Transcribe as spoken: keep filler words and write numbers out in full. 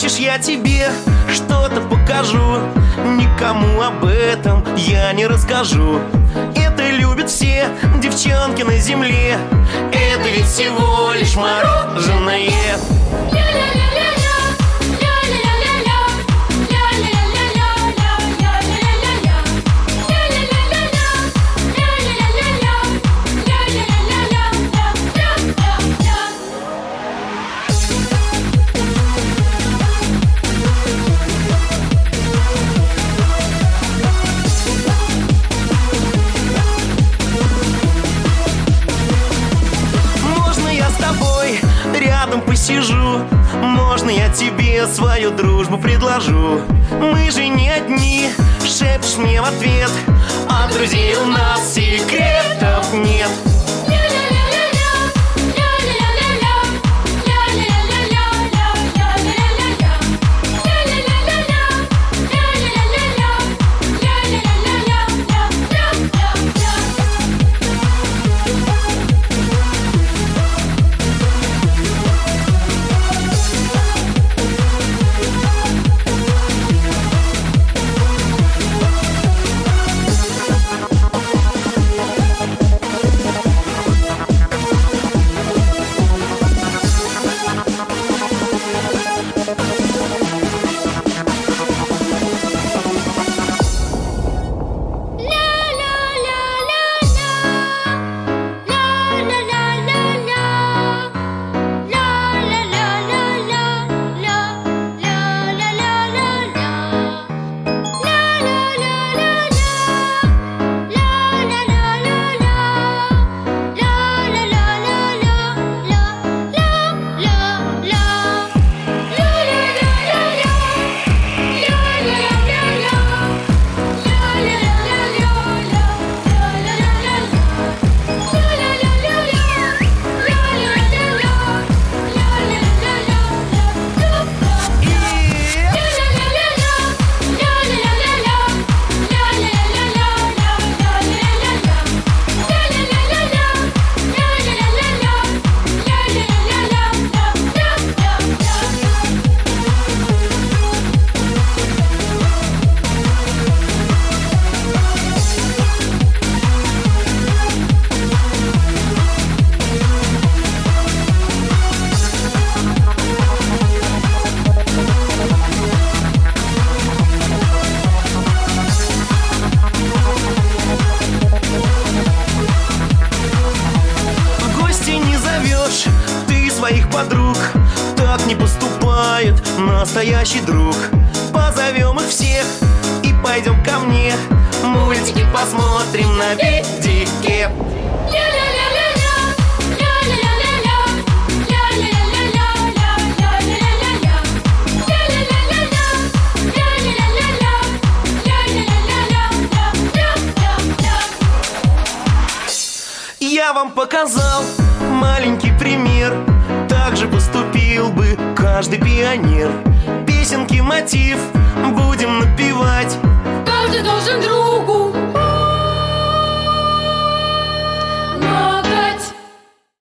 Хочешь, я тебе что-то покажу? Никому об этом я не расскажу. Это любят все девчонки на земле. Это ведь всего лишь мороженое. Рядом посижу, можно я тебе свою дружбу предложу? Мы же не одни, шепчешь мне в ответ, а друзей у нас секретов нет. Своих подруг, так не поступает настоящий друг. Позовем их всех и пойдем ко мне, мультики посмотрим на видике. Я вам показал маленький пример, так же поступил бы каждый пионер. Песенки мотив будем напевать, каждый должен другу